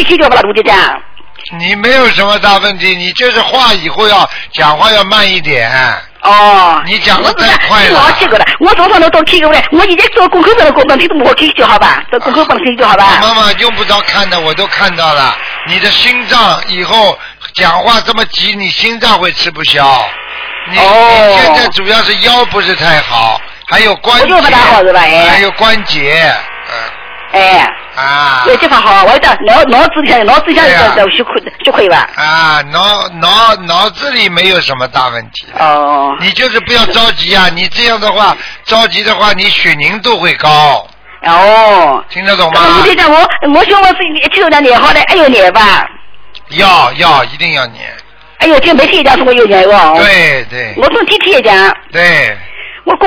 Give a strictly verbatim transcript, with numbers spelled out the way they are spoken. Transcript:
以解决不啦，卢队长？ 你没有什么大问题，你就是话以后要讲话要慢一点。 哦， 你讲的太快了。 我这个了，我早上都都开过来，我以前做功课本的功课，你都我开就好吧？做功课本开就好吧？ 妈妈用不着看的，我都看到了。你的心脏以后讲话这么急，你心脏会吃不消。你、哦、你现在主要是腰不是太好，还有关节， 我就不大好是吧？哎， 还有关节，嗯。 哎， 啊， 有地方好，我的脑脑子里脑子里就就可就可以吧？ 啊，脑脑脑子里没有什么大问题。 哦， 你就是不要着急啊！你这样的话，着急的话，你血凝度会高。 哦， 听得懂吗？ 我就讲我，我希望是一七六年年好的，哎呦年吧。 要要，一定要年。 哎呦，这每天一讲说我有年哦。 对对。 我从天天讲。 对。